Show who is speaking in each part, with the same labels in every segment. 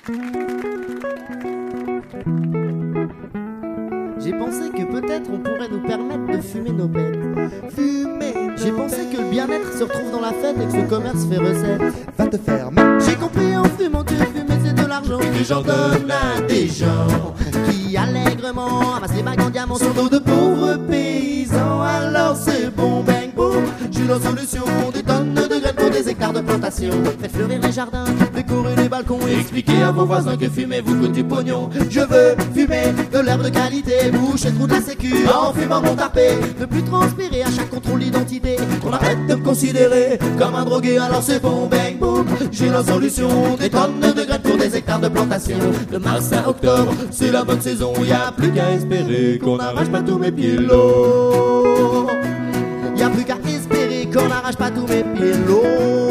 Speaker 1: J'ai pensé que peut-être on pourrait nous permettre de fumer nos bêtes. J'ai pensé que le bien-être se retrouve dans la fête et que ce commerce fait recette.
Speaker 2: Va te faire mal.
Speaker 1: J'ai compris en fumant que fumer c'est de l'argent
Speaker 2: Et que j'en donne à des gens
Speaker 1: qui allègrement amassent les bagues en diamant
Speaker 2: sur dos de pauvres paysans. Alors c'est bon, bang, boum. J'ai la solution. Des tonnes de graines pour des hectares de plantation.
Speaker 1: Faites fleurir les jardins,
Speaker 2: Décorer les balcons et expliquer à vos voisins que fumer vous coûte du pognon. Je veux fumer
Speaker 1: de l'herbe de qualité, bouche et trou de la sécu.
Speaker 2: en fumant mon tapé.
Speaker 1: Ne plus transpirer à chaque contrôle d'identité.
Speaker 2: Qu'on arrête de me considérer comme un drogué, alors c'est bon, bang, boum. J'ai la solution. Des tonnes de graines pour des hectares de plantation. De mars à octobre, c'est la bonne saison. Y a plus qu'à espérer qu'on n'arrache pas tous mes pieds l'eau.
Speaker 1: Y a plus qu'à espérer qu'on n'arrache pas tous mes pieds l'eau.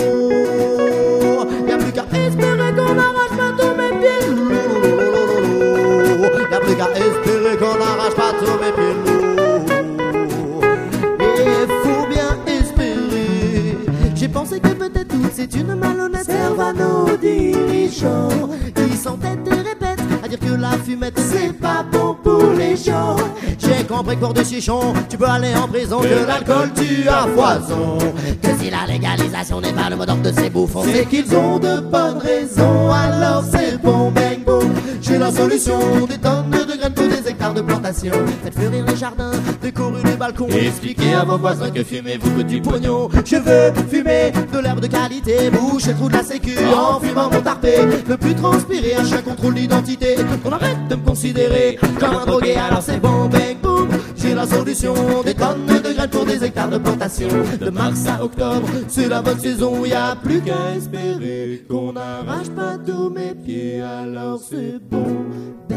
Speaker 1: Y a plus qu'à espérer qu'on n'arrache pas tous mes pieds l'eau. Y a plus qu'à espérer qu'on n'arrache pas tous mes pieds l'eau. Et faut bien espérer. J'ai pensé que peut-être tout c'est une malhonnête.
Speaker 2: Serve à nos dirigeants
Speaker 1: Qui s'entêtent et répètent à dire que la fumette
Speaker 2: c'est pas bon pour les gens.
Speaker 1: J'ai compris que pour des chichons, tu peux aller en prison.
Speaker 2: Que l'alcool tue à foison.
Speaker 1: Que si la légalisation n'est pas le mot d'ordre de ces bouffons,
Speaker 2: C'est qu'ils ont de bonnes raisons. Alors c'est bon, bang, boum. J'ai la solution. Des tonnes de graines pour des hectares de plantation.
Speaker 1: faites fleurir les jardins, décorer les balcons.
Speaker 2: Et expliquez à vos voisins que fumer vous coûte du pognon.
Speaker 1: Je veux fumer de l'herbe de qualité, bouche et trou de la sécu.
Speaker 2: En fumant mon tarpé,
Speaker 1: Ne plus transpirer à chaque contrôle d'identité.
Speaker 2: qu'on arrête de me considérer
Speaker 1: Comme un drogué, alors c'est bon, bang, boum.
Speaker 2: J'ai la solution. Des tonnes de graines pour des hectares de plantation. De mars à octobre, c'est la bonne saison. Y a plus qu'à espérer qu'on n'arrache pas tous mes pieds. Alors c'est bon,